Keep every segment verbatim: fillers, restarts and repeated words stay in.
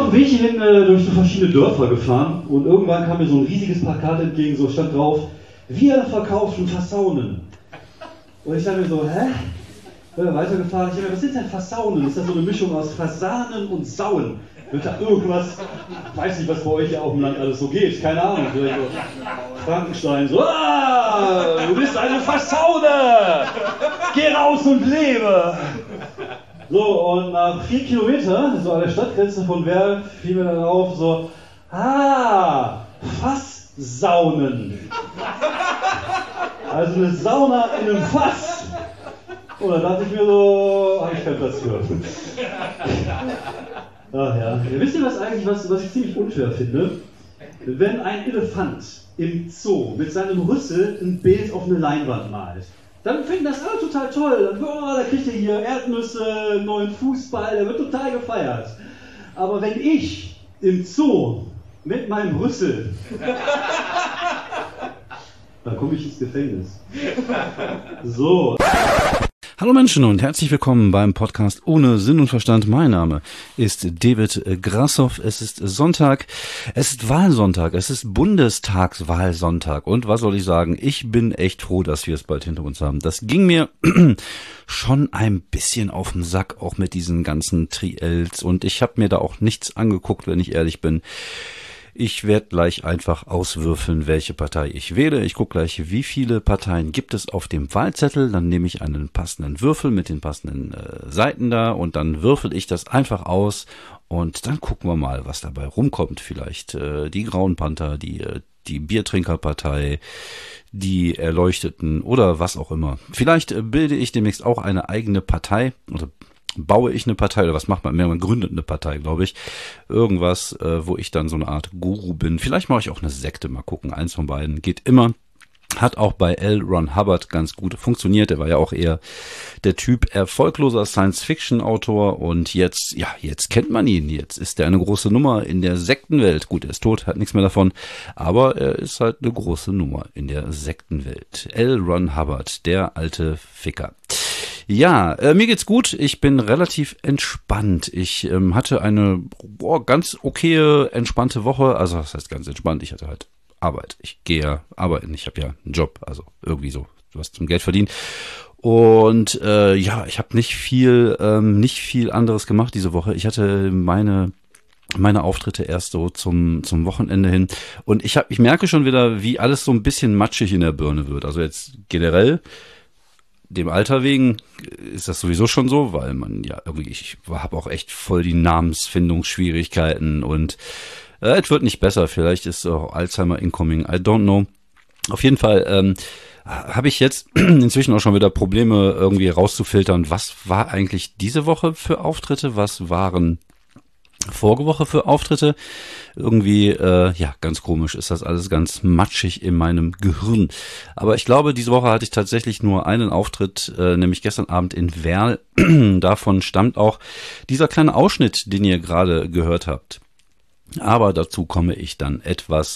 auf dem Weg hierhin äh, durch so verschiedene Dörfer gefahren und irgendwann kam mir so ein riesiges Plakat entgegen, so stand drauf, wir verkaufen Fasaunen. Und ich dachte mir so, hä? Bin dann weitergefahren, ich habe mir, was sind denn Fasaunen? Ist das so eine Mischung aus Fasanen und Sauen? Wird da irgendwas, ich weiß nicht, was bei euch hier auf dem Land alles so geht, keine Ahnung, vielleicht so Frankenstein, so, ah, du bist eine Fasaune, geh raus und lebe. So, und nach vier Kilometern, so an der Stadtgrenze von Werl, fiel mir dann auf, so, ah, Fasssaunen. Also eine Sauna in einem Fass. Und dann dachte ich mir so, habe ich keinen Platz für. Ach ja. Ja, wisst ihr was eigentlich, was, was ich ziemlich unfair finde? Wenn ein Elefant im Zoo mit seinem Rüssel ein Bild auf eine Leinwand malt, dann finden das alle total toll. Dann, boah, da kriegt er hier Erdnüsse, einen neuen Fußball, der wird total gefeiert. Aber wenn ich im Zoo mit meinem Rüssel, dann komme ich ins Gefängnis. So. Hallo Menschen und herzlich willkommen beim Podcast Ohne Sinn und Verstand. Mein Name ist David Grassoff. Es ist Sonntag, es ist Wahlsonntag, es ist Bundestagswahlsonntag. Und was soll ich sagen, ich bin echt froh, dass wir es bald hinter uns haben. Das ging mir schon ein bisschen auf den Sack, auch mit diesen ganzen Triels. Und ich habe mir da auch nichts angeguckt, wenn ich ehrlich bin. Ich werde gleich einfach auswürfeln, welche Partei ich wähle. Ich gucke gleich, wie viele Parteien gibt es auf dem Wahlzettel. Dann nehme ich einen passenden Würfel mit den passenden äh, Seiten da und dann würfel ich das einfach aus und dann gucken wir mal, was dabei rumkommt. Vielleicht äh, die Grauen Panther, die, äh, die Biertrinkerpartei, die Erleuchteten oder was auch immer. Vielleicht äh, bilde ich demnächst auch eine eigene Partei oder baue ich eine Partei oder was macht man? Man gründet eine Partei, glaube ich. Irgendwas, äh, wo ich dann so eine Art Guru bin. Vielleicht mache ich auch eine Sekte, mal gucken. Eins von beiden geht immer. Hat auch bei L. Ron Hubbard ganz gut funktioniert. Er war ja auch eher der Typ erfolgloser Science-Fiction-Autor und jetzt, ja, jetzt kennt man ihn. Jetzt ist er eine große Nummer in der Sektenwelt. Gut, er ist tot, hat nichts mehr davon, aber er ist halt eine große Nummer in der Sektenwelt. L. Ron Hubbard, der alte Ficker. Ja, äh, mir geht's gut. Ich bin relativ entspannt. Ich ähm, hatte eine boah, ganz okaye, entspannte Woche. Also das heißt ganz entspannt. Ich hatte halt Arbeit. Ich gehe ja arbeiten. Ich habe ja einen Job. Also irgendwie so was zum Geld verdienen. Und äh, ja, ich habe nicht viel, ähm, nicht viel anderes gemacht diese Woche. Ich hatte meine meine Auftritte erst so zum zum Wochenende hin. Und ich hab, ich merke schon wieder, wie alles so ein bisschen matschig in der Birne wird. Also jetzt generell. Dem Alter wegen ist das sowieso schon so, weil man ja irgendwie, ich habe auch echt voll die Namensfindungsschwierigkeiten und äh, es wird nicht besser. Vielleicht ist auch Alzheimer incoming, I don't know. Auf jeden Fall ähm, habe ich jetzt inzwischen auch schon wieder Probleme irgendwie rauszufiltern, was war eigentlich diese Woche für Auftritte, was waren vorige Woche für Auftritte. Irgendwie, äh, ja, ganz komisch ist das alles ganz matschig in meinem Gehirn. Aber ich glaube, diese Woche hatte ich tatsächlich nur einen Auftritt, äh, nämlich gestern Abend in Werl. Davon stammt auch dieser kleine Ausschnitt, den ihr gerade gehört habt. Aber dazu komme ich dann etwas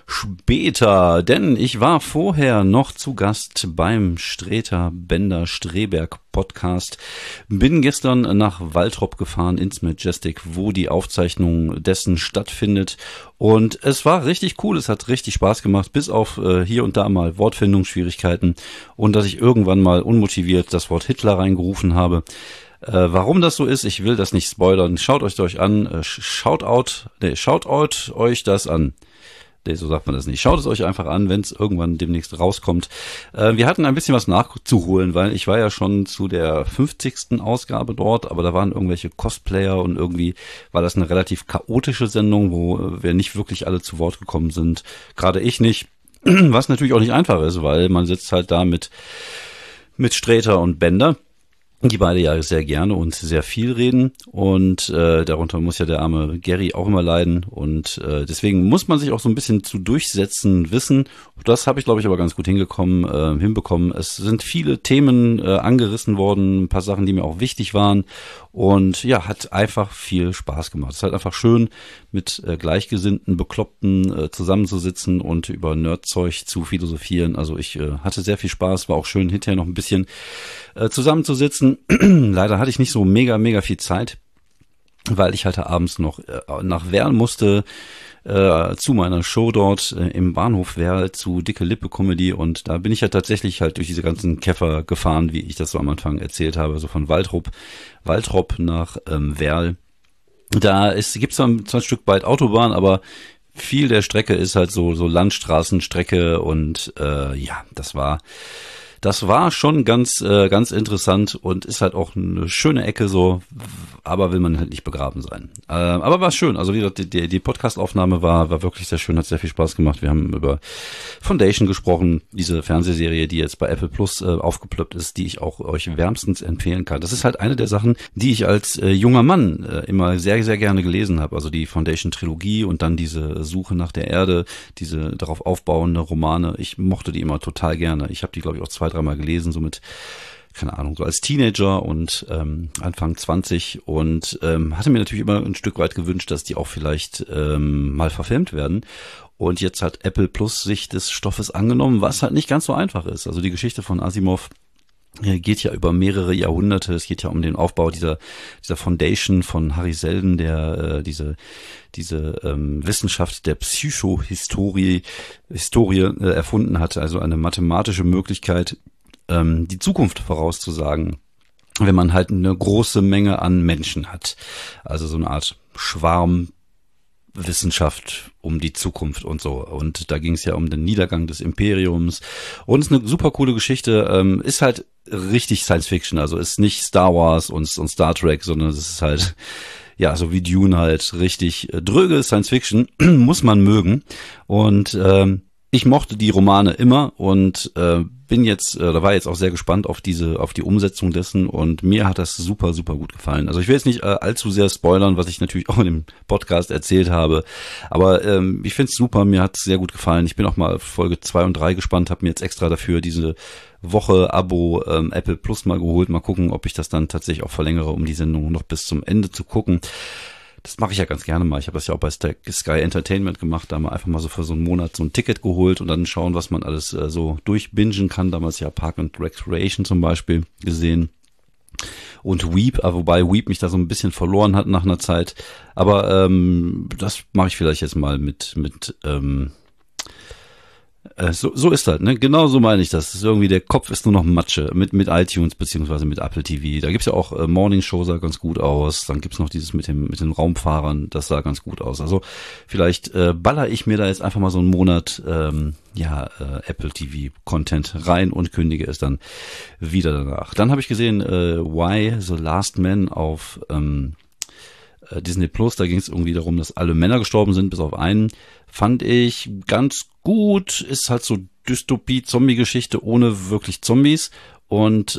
später, denn ich war vorher noch zu Gast beim Streter Bender Streberg Podcast. Bin gestern nach Waltrop gefahren ins Majestic, wo die Aufzeichnung dessen stattfindet. Und es war richtig cool, es hat richtig Spaß gemacht, bis auf äh, hier und da mal Wortfindungsschwierigkeiten und dass ich irgendwann mal unmotiviert das Wort Hitler reingerufen habe. Äh, warum das so ist, ich will das nicht spoilern. Schaut euch euch an, äh, schaut out, nee, schaut out euch das an. Nee, so sagt man das nicht. Schaut es euch einfach an, wenn es irgendwann demnächst rauskommt. Äh, wir hatten ein bisschen was nachzuholen, weil ich war ja schon zu der fünfzigsten Ausgabe dort, aber da waren irgendwelche Cosplayer und irgendwie war das eine relativ chaotische Sendung, wo äh, wir nicht wirklich alle zu Wort gekommen sind. Gerade ich nicht. Was natürlich auch nicht einfach ist, weil man sitzt halt da mit, mit Sträter und Bender, die beide ja sehr gerne und sehr viel reden und äh, darunter muss ja der arme Gary auch immer leiden und äh, deswegen muss man sich auch so ein bisschen zu durchsetzen wissen. Das habe ich, glaube ich, aber ganz gut hingekommen, äh, hinbekommen. Es sind viele Themen äh, angerissen worden, ein paar Sachen, die mir auch wichtig waren und ja, hat einfach viel Spaß gemacht. Es ist halt einfach schön, mit äh, Gleichgesinnten, Bekloppten äh, zusammenzusitzen und über Nerdzeug zu philosophieren. Also ich äh, hatte sehr viel Spaß, war auch schön, hinterher noch ein bisschen äh, zusammenzusitzen. Leider hatte ich nicht so mega, mega viel Zeit. weil ich halt abends noch äh, nach Werl musste, äh, zu meiner Show dort äh, im Bahnhof Werl zu Dicke Lippe Comedy, und da bin ich ja tatsächlich halt durch diese ganzen Käfer gefahren, wie ich das so am Anfang erzählt habe, so von Waltrop, Waltrop nach ähm, Werl. Da ist, gibt's zwar ein, zwar ein Stück weit Autobahn, aber viel der Strecke ist halt so so Landstraßenstrecke, und äh, ja, das war Das war schon ganz äh, ganz interessant und ist halt auch eine schöne Ecke so, aber will man halt nicht begraben sein. Äh, aber war schön, also wie gesagt, die, die, die Podcast-Aufnahme war war wirklich sehr schön, hat sehr viel Spaß gemacht. Wir haben über Foundation gesprochen, diese Fernsehserie, die jetzt bei Apple Plus äh, aufgeploppt ist, die ich auch euch wärmstens empfehlen kann. Das ist halt eine der Sachen, die ich als äh, junger Mann äh, immer sehr, sehr gerne gelesen habe. Also die Foundation-Trilogie und dann diese Suche nach der Erde, diese darauf aufbauende Romane. Ich mochte die immer total gerne. Ich habe die, glaube ich, auch zwei, dreimal gelesen, so mit, keine Ahnung, so als Teenager und ähm, Anfang zwanzig, und ähm, hatte mir natürlich immer ein Stück weit gewünscht, dass die auch vielleicht ähm, mal verfilmt werden. Und jetzt hat Apple Plus sich des Stoffes angenommen, was halt nicht ganz so einfach ist. Also die Geschichte von Asimov geht ja über mehrere Jahrhunderte. Es geht ja um den Aufbau dieser dieser Foundation von Hari Seldon, der äh, diese diese ähm, Wissenschaft der Psychohistorie Historie äh, erfunden hat, also eine mathematische Möglichkeit, ähm, die Zukunft vorauszusagen, wenn man halt eine große Menge an Menschen hat. Also so eine Art Schwarm Wissenschaft um die Zukunft und so. Und da ging es ja um den Niedergang des Imperiums. Und es ist eine super coole Geschichte. Ähm, ist halt richtig Science Fiction. Also ist nicht Star Wars und, und Star Trek, sondern es ist halt, ja, so wie Dune halt richtig äh, dröge Science Fiction. Muss man mögen. Und ähm, ich mochte die Romane immer und äh, bin jetzt, äh, da war jetzt auch sehr gespannt auf diese, auf die Umsetzung dessen, und mir hat das super, super gut gefallen. Also ich will jetzt nicht äh, allzu sehr spoilern, was ich natürlich auch in dem Podcast erzählt habe, aber ähm, ich finde es super, mir hat es sehr gut gefallen. Ich bin auch mal auf Folge zwei und drei gespannt, habe mir jetzt extra dafür diese Woche Abo ähm, Apple Plus mal geholt, mal gucken, ob ich das dann tatsächlich auch verlängere, um die Sendung noch bis zum Ende zu gucken. Das mache ich ja ganz gerne mal. Ich habe das ja auch bei Sky Entertainment gemacht, da mal einfach mal so für so einen Monat so ein Ticket geholt und dann schauen, was man alles äh, so durchbingen kann. Damals ja Park and Recreation zum Beispiel gesehen. Und Weep, wobei Weep mich da so ein bisschen verloren hat nach einer Zeit. Aber ähm, das mache ich vielleicht jetzt mal mit mit ähm, äh, so, so ist halt, ne? Genau so meine ich das. Das ist irgendwie, der Kopf ist nur noch Matsche mit mit iTunes beziehungsweise mit Apple T V. Da gibt's ja auch äh, Morning Show, sah ganz gut aus. Dann gibt's noch dieses mit dem mit den Raumfahrern, das sah ganz gut aus. Also vielleicht äh, baller ich mir da jetzt einfach mal so einen Monat ähm, ja äh, Apple T V Content rein und kündige es dann wieder danach. Dann habe ich gesehen äh, Why the Last Man auf ähm, Disney Plus, da ging es irgendwie darum, dass alle Männer gestorben sind, bis auf einen. Fand ich ganz gut, ist halt so Dystopie-Zombie-Geschichte ohne wirklich Zombies und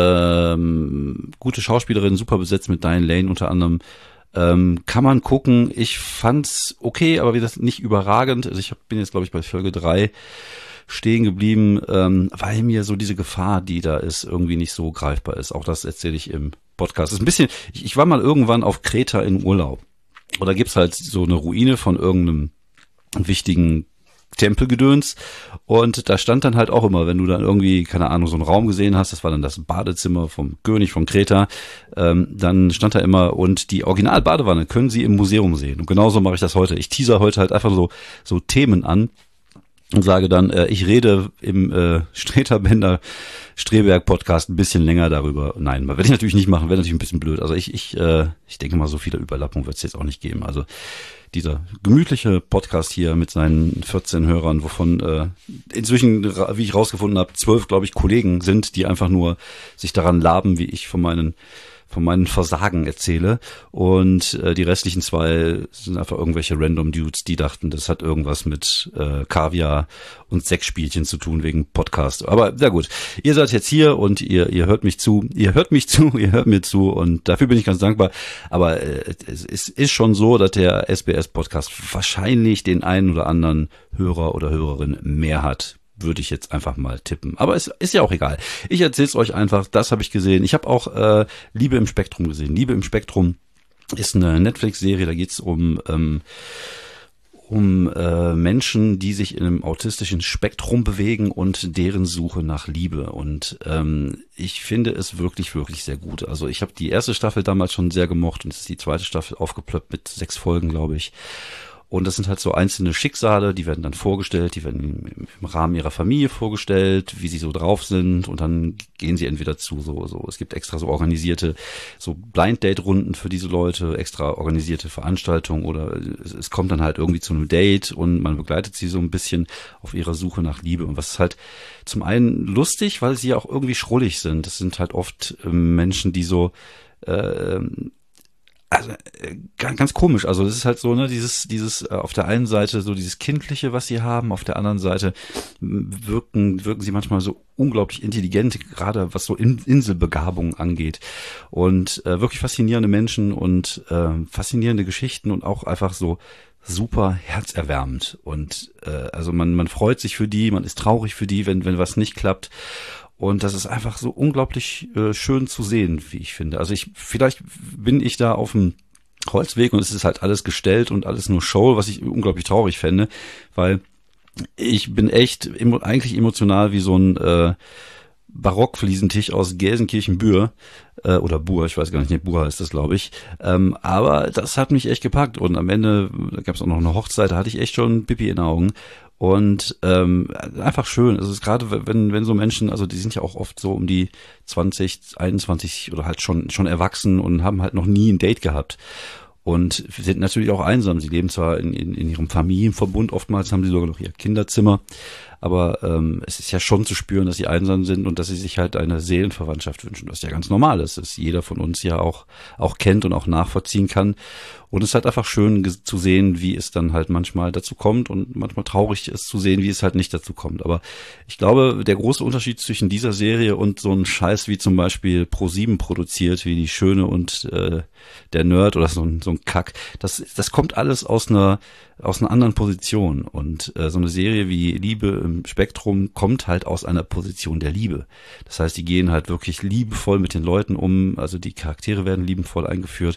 ähm, gute Schauspielerin, super besetzt mit Diane Lane unter anderem. Ähm, kann man gucken. Ich fand's okay, aber wie das nicht überragend. Also ich hab, bin jetzt, glaube ich, bei Folge drei stehen geblieben, ähm, weil mir so diese Gefahr, die da ist, irgendwie nicht so greifbar ist. Auch das erzähle ich im Podcast. Das ist ein bisschen, ich, ich war mal irgendwann auf Kreta in Urlaub. Und da gibt's halt so eine Ruine von irgendeinem wichtigen Tempelgedöns. Und da stand dann halt auch immer, wenn du dann irgendwie, keine Ahnung, so einen Raum gesehen hast, das war dann das Badezimmer vom König von Kreta, ähm, dann stand da immer, und die Original-Badewanne können Sie im Museum sehen. Und genauso mache ich das heute. Ich teaser heute halt einfach so, so Themen an und sage dann, äh, ich rede im äh, Streter-Bender Streberg-Podcast ein bisschen länger darüber. Nein, werde ich natürlich nicht machen, wäre natürlich ein bisschen blöd. Also ich ich äh, ich denke mal, so viele Überlappungen wird es jetzt auch nicht geben. Also dieser gemütliche Podcast hier mit seinen vierzehn Hörern, wovon äh, inzwischen, wie ich rausgefunden habe, zwölf, glaube ich, Kollegen sind, die einfach nur sich daran laben, wie ich von meinen von meinen Versagen erzähle, und äh, die restlichen zwei sind einfach irgendwelche random Dudes, die dachten, das hat irgendwas mit äh, Kaviar und Sexspielchen zu tun wegen Podcast. Aber ja gut, ihr seid jetzt hier und ihr ihr hört mich zu, ihr hört mich zu, ihr hört mir zu, und dafür bin ich ganz dankbar. Aber äh, es ist, ist schon so, dass der S B S-Podcast wahrscheinlich den einen oder anderen Hörer oder Hörerin mehr hat. Würde ich jetzt einfach mal tippen. Aber es ist ja auch egal. Ich erzähl's euch einfach, das habe ich gesehen. Ich habe auch äh, Liebe im Spektrum gesehen. Liebe im Spektrum ist eine Netflix-Serie, da geht's um ähm, um äh, Menschen, die sich in einem autistischen Spektrum bewegen und deren Suche nach Liebe. Und ähm, ich finde es wirklich, wirklich sehr gut. Also ich habe die erste Staffel damals schon sehr gemocht und es ist die zweite Staffel aufgeplöppt mit sechs Folgen, glaube ich. Und das sind halt so einzelne Schicksale, die werden dann vorgestellt, die werden im, im Rahmen ihrer Familie vorgestellt, wie sie so drauf sind und dann gehen sie entweder zu so, so, es gibt extra so organisierte, so Blind-Date-Runden für diese Leute, extra organisierte Veranstaltungen oder es, es kommt dann halt irgendwie zu einem Date und man begleitet sie so ein bisschen auf ihrer Suche nach Liebe und was ist halt zum einen lustig, weil sie ja auch irgendwie schrullig sind. Das sind halt oft äh, Menschen, die so, äh, Also äh, ganz, ganz komisch. Also das ist halt so, ne, dieses, dieses äh, auf der einen Seite so dieses Kindliche, was sie haben, auf der anderen Seite wirken, wirken sie manchmal so unglaublich intelligent, gerade was so In- Inselbegabung angeht. Und äh, wirklich faszinierende Menschen und äh, faszinierende Geschichten und auch einfach so super herzerwärmend. Und äh, also man, man freut sich für die, man ist traurig für die, wenn, wenn was nicht klappt. Und das ist einfach so unglaublich äh, schön zu sehen, wie ich finde. Also ich, vielleicht bin ich da auf dem Holzweg und es ist halt alles gestellt und alles nur Show, was ich unglaublich traurig fände, weil ich bin echt emo- eigentlich emotional wie so ein äh, Barockfliesentisch aus Gelsenkirchen-Bür äh, oder Bur, ich weiß gar nicht, nee, Bur heißt das, glaube ich. Ähm, aber das hat mich echt gepackt und am Ende gab es auch noch eine Hochzeit, da hatte ich echt schon Pipi in den Augen. Und ähm, einfach schön. Also es ist gerade, wenn wenn so Menschen, also die sind ja auch oft so um die zwanzig, einundzwanzig oder halt schon schon erwachsen und haben halt noch nie ein Date gehabt. Und sind natürlich auch einsam. Sie leben zwar in, in, in ihrem Familienverbund, oftmals haben sie sogar noch ihr Kinderzimmer, aber ähm, es ist ja schon zu spüren, dass sie einsam sind und dass sie sich halt eine Seelenverwandtschaft wünschen, was ja ganz normal ist, dass jeder von uns ja auch auch kennt und auch nachvollziehen kann. Und es ist halt einfach schön zu sehen, wie es dann halt manchmal dazu kommt und manchmal traurig ist zu sehen, wie es halt nicht dazu kommt. Aber ich glaube, der große Unterschied zwischen dieser Serie und so einem Scheiß wie zum Beispiel ProSieben produziert, wie die Schöne und äh, der Nerd oder so ein, so ein Kack, das, das kommt alles aus einer aus einer anderen Position. Und äh, so eine Serie wie Liebe im Spektrum kommt halt aus einer Position der Liebe. Das heißt, die gehen halt wirklich liebevoll mit den Leuten um, also die Charaktere werden liebevoll eingeführt.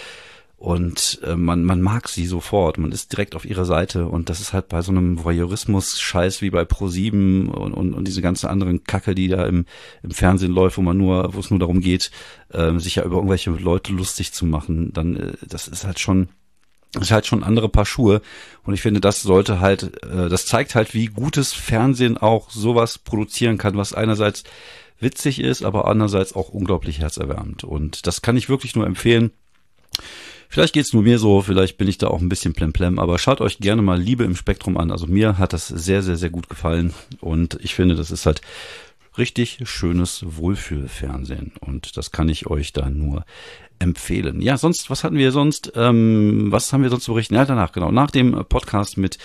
Und äh, man man mag sie sofort, man ist direkt auf ihrer Seite und das ist halt bei so einem Voyeurismus-Scheiß wie bei ProSieben und, und und diese ganze anderen Kacke, die da im im Fernsehen läuft, wo man nur, wo es nur darum geht, äh, sich ja über irgendwelche Leute lustig zu machen, dann äh, das ist halt schon das ist halt schon andere Paar Schuhe und ich finde, das sollte halt, äh, das zeigt halt, wie gutes Fernsehen auch sowas produzieren kann, was einerseits witzig ist, aber andererseits auch unglaublich herzerwärmend und das kann ich wirklich nur empfehlen. Vielleicht geht's nur mir so, vielleicht bin ich da auch ein bisschen plemplem, aber schaut euch gerne mal Liebe im Spektrum an. Also mir hat das sehr, sehr, sehr gut gefallen und ich finde, das ist halt richtig schönes Wohlfühlfernsehen und das kann ich euch da nur empfehlen. Ja, sonst, was hatten wir sonst, ähm, was haben wir sonst zu berichten? Ja, danach, genau, nach dem Podcast mit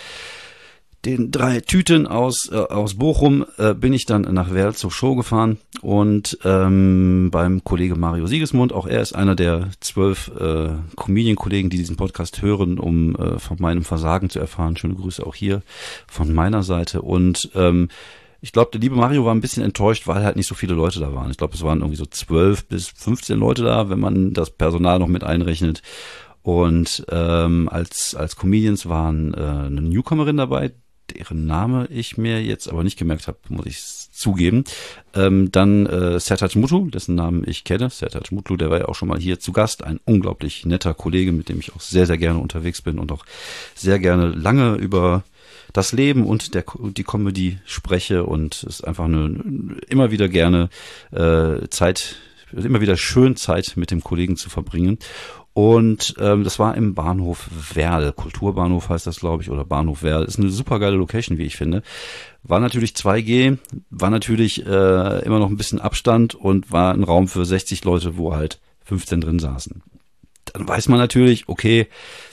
den drei Tüten aus äh, aus Bochum äh, bin ich dann nach Werl zur Show gefahren und ähm, beim Kollege Mario Siegesmund, auch er ist einer der zwölf äh, Comedian-Kollegen, die diesen Podcast hören, um äh, von meinem Versagen zu erfahren. Schöne Grüße auch hier von meiner Seite und ähm, ich glaube, der liebe Mario war ein bisschen enttäuscht, weil halt nicht so viele Leute da waren. Ich glaube, es waren irgendwie so zwölf bis fünfzehn Leute da, wenn man das Personal noch mit einrechnet. Und ähm, als als Comedians waren äh, eine Newcomerin dabei, deren Name ich mir jetzt aber nicht gemerkt habe, muss ich zugeben. Ähm, dann äh, Sertac Mutlu, dessen Namen ich kenne. Sertac Mutlu, der war ja auch schon mal hier zu Gast. Ein unglaublich netter Kollege, mit dem ich auch sehr, sehr gerne unterwegs bin und auch sehr gerne lange über das Leben und der die Comedy spreche und es ist einfach eine immer wieder gerne äh, Zeit, immer wieder schön Zeit mit dem Kollegen zu verbringen. Und ähm, das war im Bahnhof Werl, Kulturbahnhof heißt das, glaube ich, oder Bahnhof Werl. Ist eine super geile Location, wie ich finde. War natürlich zwei G, war natürlich äh, immer noch ein bisschen Abstand und war ein Raum für sechzig Leute, wo halt fünfzehn drin saßen. Dann weiß man natürlich, okay,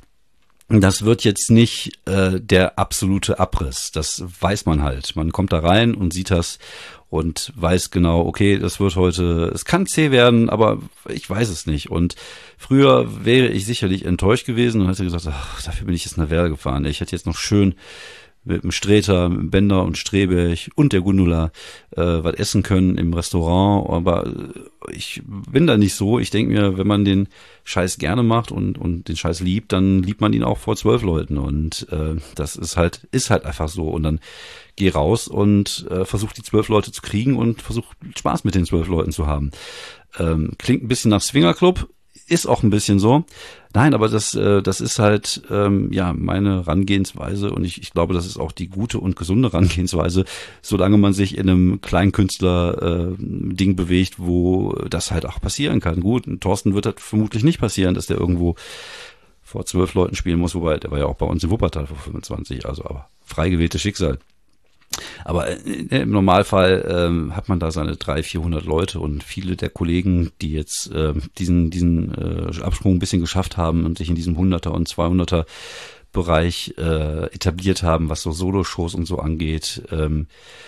das wird jetzt nicht äh, der absolute Abriss. Das weiß man halt. Man kommt da rein und sieht das und weiß genau, okay, das wird heute, es kann zäh werden, aber ich weiß es nicht. Und früher wäre ich sicherlich enttäuscht gewesen und hätte gesagt, ach, dafür bin ich jetzt nach Werl gefahren. Ich hätte jetzt noch schön mit dem Sträter, mit dem Bender und Streberg und der Gundula äh, was essen können im Restaurant, aber ich bin da nicht so. Ich denke mir, wenn man den Scheiß gerne macht und und den Scheiß liebt, dann liebt man ihn auch vor zwölf Leuten und äh, das ist halt ist halt einfach so und dann geh raus und äh, versuch die zwölf Leute zu kriegen und versuch Spaß mit den zwölf Leuten zu haben. Ähm, klingt ein bisschen nach Swingerclub, ist auch ein bisschen so. Nein, aber das äh, das ist halt ähm, ja meine Herangehensweise und ich ich glaube, das ist auch die gute und gesunde Herangehensweise, solange man sich in einem Kleinkünstler äh, Ding bewegt, wo das halt auch passieren kann. Gut, Thorsten wird das vermutlich nicht passieren, dass der irgendwo vor zwölf Leuten spielen muss, wobei der war ja auch bei uns in Wuppertal vor fünfundzwanzig, also aber frei gewähltes Schicksal. Aber äh, im Normalfall ähm, hat man da seine dreihundert, vierhundert Leute und viele der Kollegen, die jetzt äh, diesen diesen äh, Absprung ein bisschen geschafft haben und sich in diesem hunderter und zweihunderter Bereich äh, etabliert haben, was so Solo-Shows und so angeht, ähm,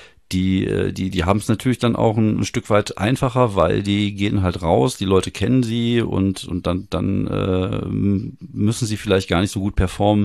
die die die haben es natürlich dann auch ein, ein Stück weit einfacher, weil die gehen halt raus, die Leute kennen sie und und dann dann äh, müssen sie vielleicht gar nicht so gut performen,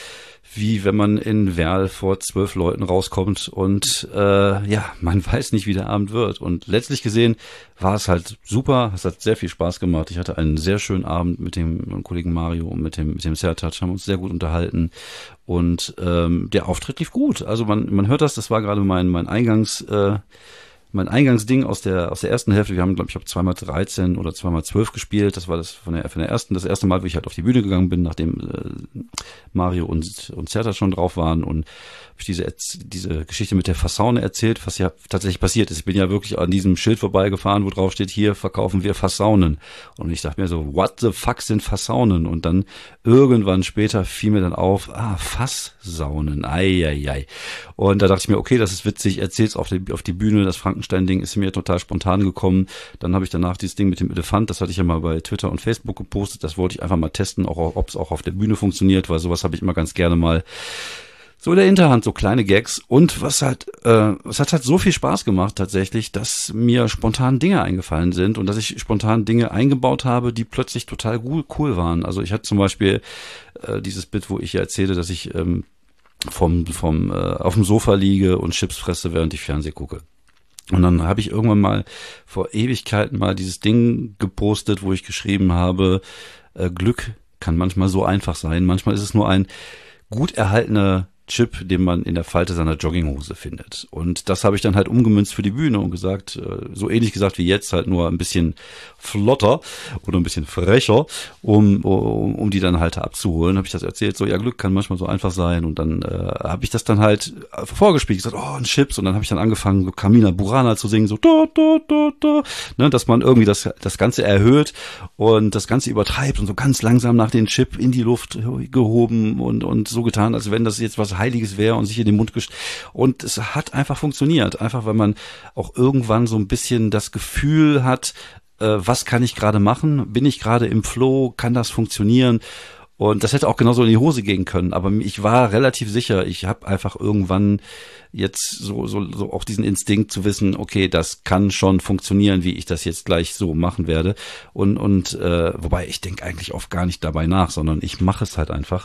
wie wenn man in Werl vor zwölf Leuten rauskommt und äh, ja, man weiß nicht, wie der Abend wird. Und letztlich gesehen war es halt super, es hat sehr viel Spaß gemacht. Ich hatte einen sehr schönen Abend mit dem, mit dem Kollegen Mario und mit dem mit dem Sertac, haben uns sehr gut unterhalten und ähm, der Auftritt lief gut. Also man man hört das, das war gerade mein mein Eingangs äh, mein Eingangsding aus der aus der ersten Hälfte. Wir haben, glaube ich, hab zweimal dreizehn oder zweimal zwölf gespielt. Das war das von der von der ersten, das erste Mal, wo ich halt auf die Bühne gegangen bin, nachdem äh, Mario und und Zerta schon drauf waren und habe ich diese diese Geschichte mit der Fassaune erzählt, was ja tatsächlich passiert ist. Ich bin ja wirklich an diesem Schild vorbeigefahren, wo drauf steht: Hier verkaufen wir Fassaunen. Und ich dachte mir so, what the fuck sind Fassaunen? Und dann irgendwann später fiel mir dann auf, ah, Fasssaunen. Ei, ei, ei. Und da dachte ich mir, okay, das ist witzig. Erzähl's auf die auf die Bühne. Das Frankenstein-Ding ist mir total spontan gekommen. Dann habe ich danach dieses Ding mit dem Elefant, das hatte ich ja mal bei Twitter und Facebook gepostet. Das wollte ich einfach mal testen, auch ob es auch auf der Bühne funktioniert, weil sowas habe ich immer ganz gerne mal so in der Hinterhand, so kleine Gags. Und was halt, äh, es hat halt so viel Spaß gemacht tatsächlich, dass mir spontan Dinge eingefallen sind und dass ich spontan Dinge eingebaut habe, die plötzlich total cool, cool waren. Also ich hatte zum Beispiel äh, dieses Bit, wo ich ja erzähle, dass ich ähm, vom vom äh, auf dem Sofa liege und Chips fresse, während ich Fernsehen gucke. Und dann habe ich irgendwann mal vor Ewigkeiten mal dieses Ding gepostet, wo ich geschrieben habe, äh, Glück kann manchmal so einfach sein. Manchmal ist es nur ein gut erhaltener Chip, den man in der Falte seiner Jogginghose findet. Und das habe ich dann halt umgemünzt für die Bühne und gesagt, so ähnlich gesagt wie jetzt, halt nur ein bisschen flotter oder ein bisschen frecher, um um, um die dann halt abzuholen. Habe ich das erzählt, so ja, Glück kann manchmal so einfach sein. Und dann äh, habe ich das dann halt vorgespielt, gesagt, oh, ein Chips. Und dann habe ich dann angefangen, so Carmina Burana zu singen, so da, da, da, da, ne, dass man irgendwie das das Ganze erhöht und das Ganze übertreibt und so ganz langsam nach den Chip in die Luft gehoben und und so getan, als wenn das jetzt was Heiliges wäre und sich in den Mund gest... Und es hat einfach funktioniert. Einfach, weil man auch irgendwann so ein bisschen das Gefühl hat, äh, was kann ich gerade machen? Bin ich gerade im Flow? Kann das funktionieren? Und das hätte auch genauso in die Hose gehen können. Aber ich war relativ sicher, ich habe einfach irgendwann jetzt so, so, so auch diesen Instinkt zu wissen, okay, das kann schon funktionieren, wie ich das jetzt gleich so machen werde. Und, und äh, wobei ich denke eigentlich oft gar nicht dabei nach, sondern ich mache es halt einfach.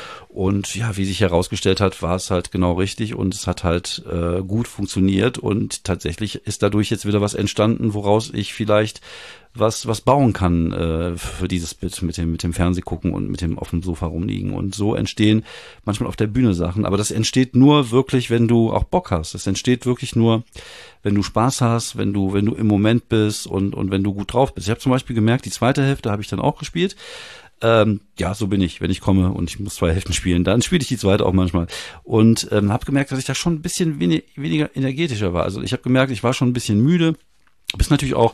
Und ja, wie sich herausgestellt hat, war es halt genau richtig und es hat halt äh, gut funktioniert und tatsächlich ist dadurch jetzt wieder was entstanden, woraus ich vielleicht was was bauen kann äh, für dieses Bit mit dem mit dem Fernsehgucken und mit dem auf dem Sofa rumliegen. Und so entstehen manchmal auf der Bühne Sachen, aber das entsteht nur wirklich, wenn du auch Bock hast. Das entsteht wirklich nur, wenn du Spaß hast, wenn du wenn du im Moment bist und und wenn du gut drauf bist. Ich habe zum Beispiel gemerkt, die zweite Hälfte habe ich dann auch gespielt. Ähm, ja, so bin ich, wenn ich komme und ich muss zwei Hälften spielen, dann spiele ich die zweite auch manchmal und ähm, habe gemerkt, dass ich da schon ein bisschen wenig, weniger energetischer war. Also ich habe gemerkt, ich war schon ein bisschen müde. Bist natürlich auch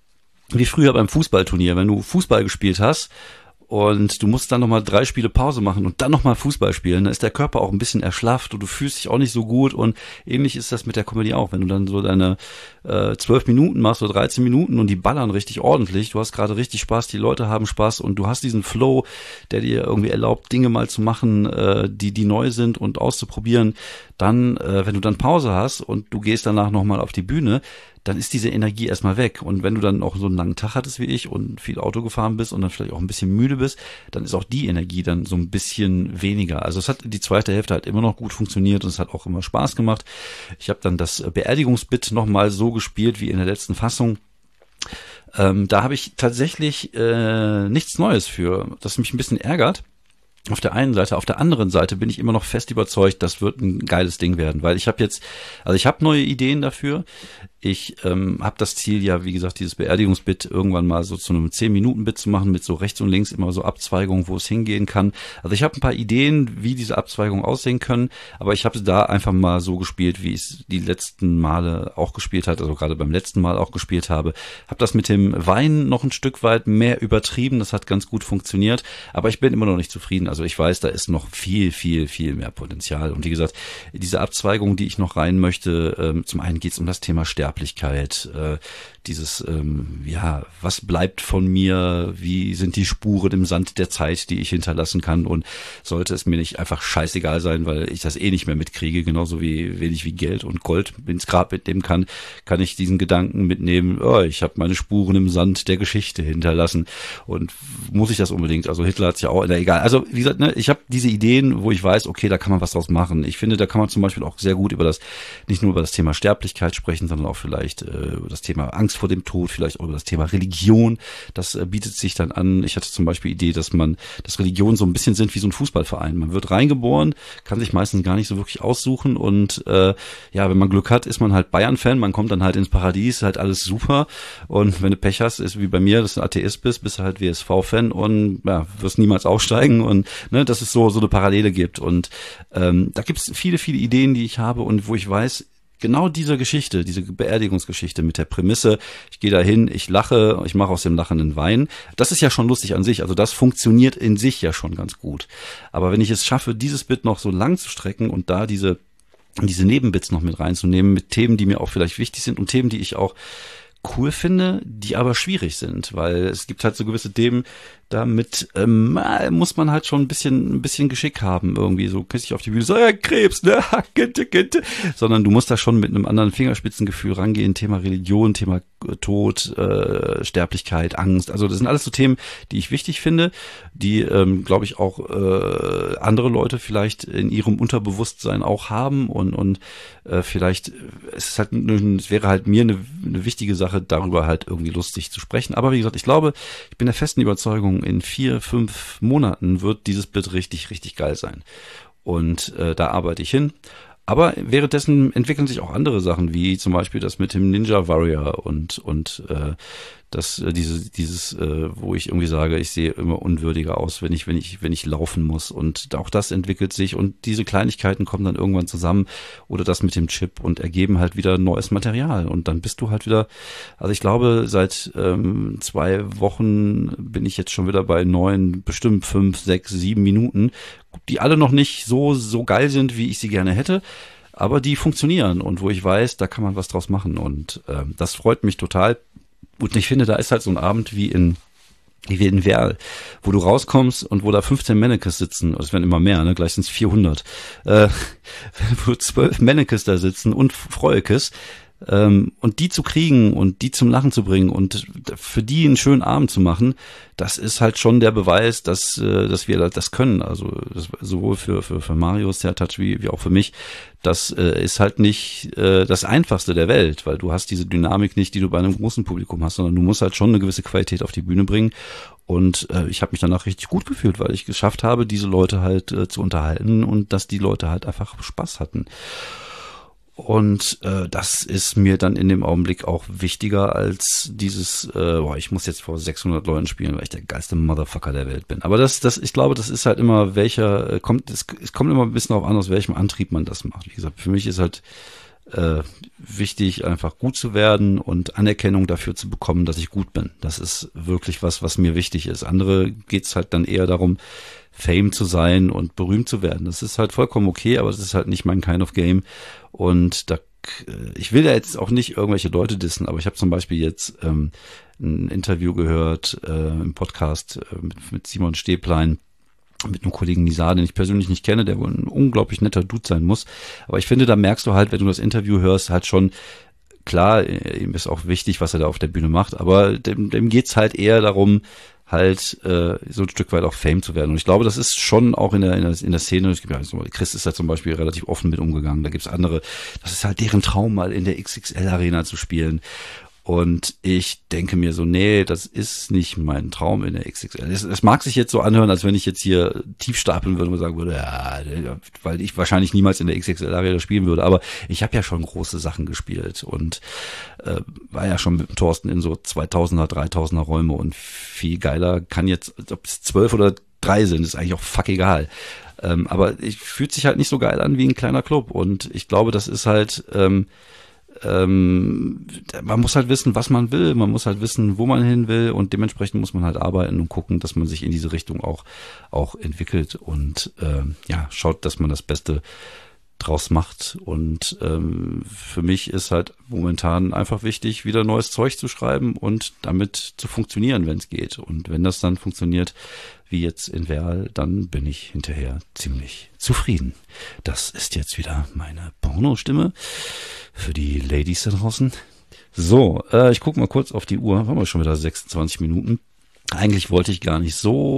wie früher beim Fußballturnier, wenn du Fußball gespielt hast und du musst dann nochmal drei Spiele Pause machen und dann nochmal Fußball spielen, dann ist der Körper auch ein bisschen erschlafft und du fühlst dich auch nicht so gut und ähnlich ist das mit der Comedy auch, wenn du dann so deine äh, zwölf Minuten machst oder dreizehn Minuten und die ballern richtig ordentlich, du hast gerade richtig Spaß, die Leute haben Spaß und du hast diesen Flow, der dir irgendwie erlaubt, Dinge mal zu machen, äh, die die neu sind und auszuprobieren, dann, äh, wenn du dann Pause hast und du gehst danach nochmal auf die Bühne, dann ist diese Energie erstmal weg. Und wenn du dann auch so einen langen Tag hattest wie ich und viel Auto gefahren bist und dann vielleicht auch ein bisschen müde bist, dann ist auch die Energie dann so ein bisschen weniger. Also es hat die zweite Hälfte halt immer noch gut funktioniert und es hat auch immer Spaß gemacht. Ich habe dann das Beerdigungsbit nochmal so gespielt wie in der letzten Fassung. Ähm, da habe ich tatsächlich äh, nichts Neues für, das mich ein bisschen ärgert. Auf der einen Seite, auf der anderen Seite bin ich immer noch fest überzeugt, das wird ein geiles Ding werden, weil ich habe jetzt, also ich habe neue Ideen dafür. Ich ähm, habe das Ziel ja, wie gesagt, dieses Beerdigungsbit irgendwann mal so zu einem zehn Minuten Bit zu machen mit so rechts und links immer so Abzweigungen, wo es hingehen kann. Also ich habe ein paar Ideen, wie diese Abzweigungen aussehen können, aber ich habe da einfach mal so gespielt, wie ich es die letzten Male auch gespielt hat, also gerade beim letzten Mal auch gespielt habe. Habe das mit dem Wein noch ein Stück weit mehr übertrieben, das hat ganz gut funktioniert, aber ich bin immer noch nicht zufrieden. Also ich weiß, da ist noch viel, viel, viel mehr Potenzial. Und wie gesagt, diese Abzweigung, die ich noch rein möchte, ähm, zum einen geht es um das Thema Sterblichkeit, äh, dieses, ähm, ja, was bleibt von mir, wie sind die Spuren im Sand der Zeit, die ich hinterlassen kann, und sollte es mir nicht einfach scheißegal sein, weil ich das eh nicht mehr mitkriege, genauso wie wenig wie Geld und Gold ins Grab mitnehmen kann, kann ich diesen Gedanken mitnehmen, oh, ich habe meine Spuren im Sand der Geschichte hinterlassen, und muss ich das unbedingt, also Hitler hat es ja auch, na, egal, also wie gesagt, ne, ich habe diese Ideen, wo ich weiß, okay, da kann man was draus machen. Ich finde, da kann man zum Beispiel auch sehr gut über das, nicht nur über das Thema Sterblichkeit sprechen, sondern auch vielleicht äh, über das Thema Angst vor dem Tod, vielleicht auch über das Thema Religion. Das äh, bietet sich dann an. Ich hatte zum Beispiel die Idee, dass man, dass Religionen so ein bisschen sind wie so ein Fußballverein. Man wird reingeboren, kann sich meistens gar nicht so wirklich aussuchen, und äh, ja, wenn man Glück hat, ist man halt Bayern-Fan, man kommt dann halt ins Paradies, halt alles super, und wenn du Pech hast, ist wie bei mir, dass du ein Atheist bist, bist du halt W S V-Fan und ja, wirst niemals aufsteigen, und ne, dass es so so eine Parallele gibt, und ähm, da gibt es viele, viele Ideen, die ich habe und wo ich weiß, genau diese Geschichte, diese Beerdigungsgeschichte mit der Prämisse, ich gehe da hin, ich lache, ich mache aus dem Lachen einen Wein, das ist ja schon lustig an sich, also das funktioniert in sich ja schon ganz gut. Aber wenn ich es schaffe, dieses Bit noch so lang zu strecken und da diese, diese Nebenbits noch mit reinzunehmen, mit Themen, die mir auch vielleicht wichtig sind und Themen, die ich auch cool finde, die aber schwierig sind, weil es gibt halt so gewisse Themen, damit ähm, muss man halt schon ein bisschen ein bisschen Geschick haben, irgendwie so küssig auf die Bühne, so, ja, Krebs, ne, Gitte, Gitte, sondern du musst da schon mit einem anderen Fingerspitzengefühl rangehen, Thema Religion, Thema Tod, äh, Sterblichkeit, Angst, also das sind alles so Themen, die ich wichtig finde, die, ähm, glaube ich, auch äh, andere Leute vielleicht in ihrem Unterbewusstsein auch haben, und und äh, vielleicht, es ist halt, es wäre halt mir eine, eine wichtige Sache, darüber halt irgendwie lustig zu sprechen, aber wie gesagt, ich glaube, ich bin der festen Überzeugung, in vier, fünf Monaten wird dieses Bild richtig, richtig geil sein. Und äh, da arbeite ich hin. Aber währenddessen entwickeln sich auch andere Sachen, wie zum Beispiel das mit dem Ninja Warrior und und äh, das äh, diese dieses äh, wo ich irgendwie sage, ich sehe immer unwürdiger aus, wenn ich wenn ich wenn ich laufen muss, und auch das entwickelt sich, und diese Kleinigkeiten kommen dann irgendwann zusammen, oder das mit dem Chip, und ergeben halt wieder neues Material, und dann bist du halt wieder, also ich glaube, seit ähm, zwei Wochen bin ich jetzt schon wieder bei neun, bestimmt fünf, sechs, sieben Minuten, die alle noch nicht so so geil sind, wie ich sie gerne hätte, aber die funktionieren, und wo ich weiß, da kann man was draus machen, und äh, das freut mich total. Und ich finde, da ist halt so ein Abend wie in wie in Werl, wo du rauskommst und wo da fünfzehn Mannekes sitzen, es werden immer mehr, ne, gleich sind es vierhundert, äh, wo zwölf Mannekes da sitzen und Freuekes, ähm, und die zu kriegen und die zum Lachen zu bringen und für die einen schönen Abend zu machen, das ist halt schon der Beweis, dass äh, dass wir das können. Also das, sowohl für für für Mario Sertac wie wie auch für mich. Das äh, ist halt nicht äh, das Einfachste der Welt, weil du hast diese Dynamik nicht, die du bei einem großen Publikum hast, sondern du musst halt schon eine gewisse Qualität auf die Bühne bringen. Und äh, ich habe mich danach richtig gut gefühlt, weil ich geschafft habe, diese Leute halt äh, zu unterhalten und dass die Leute halt einfach Spaß hatten. Und äh, das ist mir dann in dem Augenblick auch wichtiger als dieses, äh, boah, ich muss jetzt vor sechshundert Leuten spielen, weil ich der geilste Motherfucker der Welt bin. Aber das, das, ich glaube, das ist halt immer welcher, äh, kommt, es, es kommt immer ein bisschen darauf an, aus welchem Antrieb man das macht. Wie gesagt, für mich ist halt äh, wichtig, einfach gut zu werden und Anerkennung dafür zu bekommen, dass ich gut bin. Das ist wirklich was, was mir wichtig ist. Andere geht's halt dann eher darum, Fame zu sein und berühmt zu werden. Das ist halt vollkommen okay, aber das ist halt nicht mein kind of game. Und da, ich will ja jetzt auch nicht irgendwelche Leute dissen, aber ich habe zum Beispiel jetzt ähm, ein Interview gehört äh, im Podcast äh, mit, mit Simon Stäblein, mit einem Kollegen Nizar, den ich persönlich nicht kenne, der wohl ein unglaublich netter Dude sein muss. Aber ich finde, da merkst du halt, wenn du das Interview hörst, halt schon klar, ihm ist auch wichtig, was er da auf der Bühne macht, aber dem, dem geht's halt eher darum, halt äh, so ein Stück weit auch Fame zu werden. Und ich glaube, das ist schon auch in der in der, in der Szene, es gibt ja, Chris ist da zum Beispiel relativ offen mit umgegangen, da gibt's andere, das ist halt deren Traum, mal in der X X L-Arena zu spielen. Und ich denke mir so, nee, das ist nicht mein Traum in der X X L. Es, es mag sich jetzt so anhören, als wenn ich jetzt hier tief stapeln würde und sagen würde, ja, weil ich wahrscheinlich niemals in der X X L-Arena spielen würde. Aber ich habe ja schon große Sachen gespielt und äh, war ja schon mit dem Thorsten in so zweitausender, dreitausender Räume und viel geiler kann jetzt, ob es zwölf oder drei sind, ist eigentlich auch fuck egal. Ähm, aber ich fühlt sich halt nicht so geil an wie ein kleiner Club und ich glaube, das ist halt... Ähm, Ähm, man muss halt wissen, was man will, man muss halt wissen, wo man hin will und dementsprechend muss man halt arbeiten und gucken, dass man sich in diese Richtung auch auch entwickelt und äh, ja, schaut, dass man das Beste draus macht und ähm, für mich ist halt momentan einfach wichtig, wieder neues Zeug zu schreiben und damit zu funktionieren, wenn es geht und wenn das dann funktioniert, wie jetzt in Werl, dann bin ich hinterher ziemlich zufrieden. Das ist jetzt wieder meine Porno-Stimme für die Ladies da draußen. So, äh, ich gucke mal kurz auf die Uhr. Haben wir schon wieder sechsundzwanzig Minuten. Eigentlich wollte ich gar nicht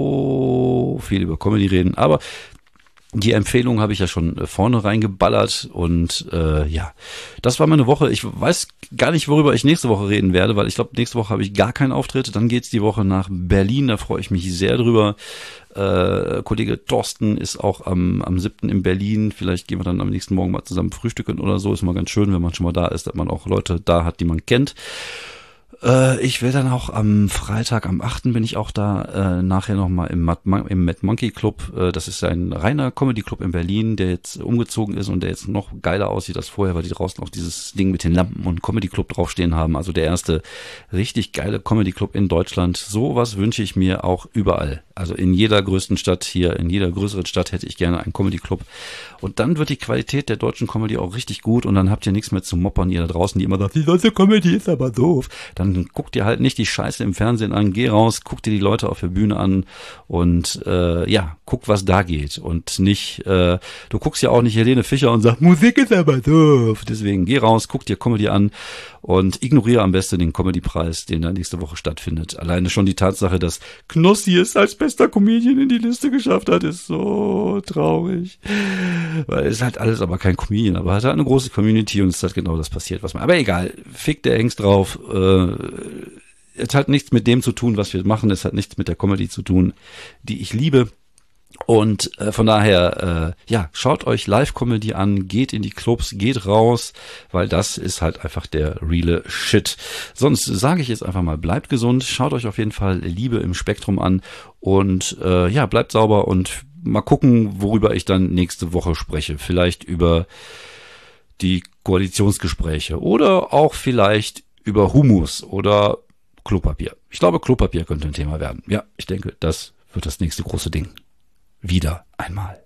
so viel über Comedy reden, aber die Empfehlung habe ich ja schon vorne reingeballert und äh, ja, das war meine Woche. Ich weiß gar nicht, worüber ich nächste Woche reden werde, weil ich glaube, nächste Woche habe ich gar keinen Auftritt. Dann geht's die Woche nach Berlin, da freue ich mich sehr drüber. Äh, Kollege Thorsten ist auch am am siebten in Berlin. Vielleicht gehen wir dann am nächsten Morgen mal zusammen frühstücken oder so. Ist mal ganz schön, wenn man schon mal da ist, dass man auch Leute da hat, die man kennt. Äh, ich will dann auch am Freitag, am achten bin ich auch da, äh, nachher nochmal im, im Mad Monkey Club. Äh, das ist ein reiner Comedy Club in Berlin, der jetzt umgezogen ist und der jetzt noch geiler aussieht als vorher, weil die draußen auch dieses Ding mit den Lampen und Comedy Club draufstehen haben. Also der erste richtig geile Comedy Club in Deutschland. Sowas wünsche ich mir auch überall. Also in jeder größten Stadt hier, in jeder größeren Stadt hätte ich gerne einen Comedy Club. Und dann wird die Qualität der deutschen Comedy auch richtig gut und dann habt ihr nichts mehr zu moppern, ihr da draußen, die immer sagt, die deutsche Comedy ist aber doof. Dann guckt ihr halt nicht die Scheiße im Fernsehen an, geh raus, guck dir die Leute auf der Bühne an und äh, ja, guck, was da geht. Und nicht, äh, du guckst ja auch nicht Helene Fischer und sagst, Musik ist aber doof. Deswegen geh raus, guck dir Comedy an und ignoriere am besten den Comedy-Preis, den da nächste Woche stattfindet. Alleine schon die Tatsache, dass Knossi es als bester Comedian in die Liste geschafft hat, ist so traurig. Weil es ist halt alles aber kein Comedian, aber hat halt eine große Community und es ist halt genau das passiert, was man... Aber egal, fick der Hengst drauf. Äh, es hat nichts mit dem zu tun, was wir machen. Es hat nichts mit der Comedy zu tun, die ich liebe. Und äh, von daher, äh, ja, schaut euch Live-Comedy an, geht in die Clubs, geht raus, weil das ist halt einfach der reale Shit. Sonst sage ich jetzt einfach mal, bleibt gesund, schaut euch auf jeden Fall Liebe im Spektrum an und äh, ja, bleibt sauber und mal gucken, worüber ich dann nächste Woche spreche. Vielleicht über die Koalitionsgespräche oder auch vielleicht über Hummus oder Klopapier. Ich glaube, Klopapier könnte ein Thema werden. Ja, ich denke, das wird das nächste große Ding. Wieder einmal.